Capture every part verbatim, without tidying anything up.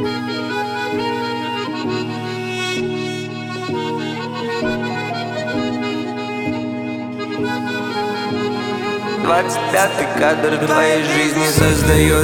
Двадцать пятый кадр твоей жизни создает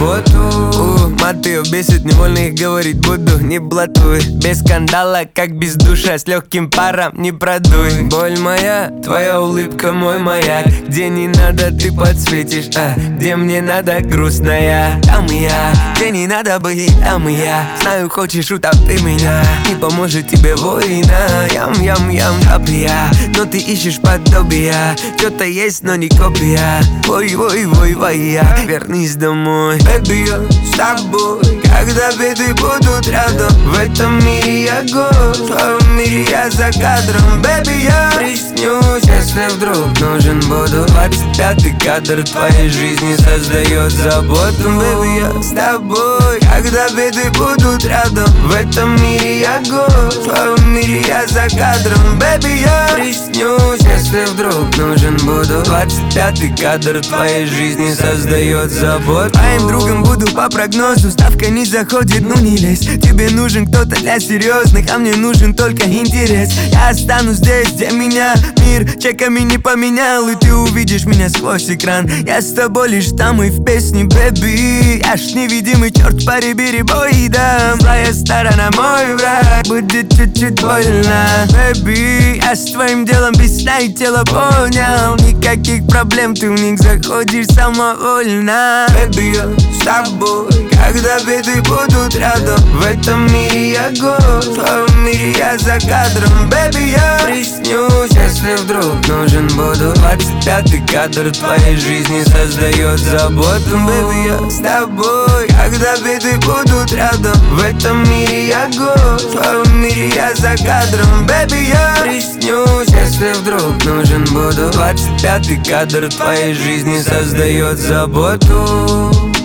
заботу. Мат ее бесит, невольно их говорить буду. Не блатуй, без скандала, как без душа. С легким паром не продуй. Боль моя, твоя улыбка мой маяк. Где не надо, ты подсветишь, а где мне надо, грустная. Там и я, где не надо быть, там и я. Знаю, хочешь, утопи меня. Не поможет тебе война. Ям-ям-ям, копия. Но ты ищешь подобия. Что-то есть, но не копия. Ой-ой-ой-ой, я вернись домой. Baby, я с тобой, когда беды будут рядом. В этом мире я гость, в твоем мире я за кадром. Baby, я приснюсь, если вдруг нужен буду. Двадцать пятый кадр твоей жизни создает заботу. Baby, я с тобой, когда беды будут рядом. В этом мире я гость, в твоем мире я за кадром. Baby, я приснюсь, если вдруг нужен буду. Двадцать пятый кадр твоей жизни создает заботу. Твоим другом буду по прогнозу. Ставка не заходит, ну не лезь. Тебе нужен кто-то для серьезных, а мне нужен только интерес. Я останусь здесь, где меня мир чеками не поменял. И ты увидишь меня сквозь экран. Я с тобой лишь там и в песне, baby. Я ж невидимый черт по рибири-бой, да. Злая сторона мой враг, будет чуть-чуть больно, baby. Я с твоим делом без сна и тела понял. Никаких проблем, ты в них заходишь самовольно. Baby, я с тобой, когда беды будут рядом. В этом мире я гость, в твоем мире я за кадром. Baby, я приснюсь, если вдруг нужен буду. Двадцать пятый кадр твоей жизни создает заботу. Baby, я с тобой, когда беды будут рядом. В этом мире я гость, в твоем мире я за кадром. Baby, я приснюсь, если вдруг нужен буду. Двадцать пятый кадр твоей жизни создает заботу.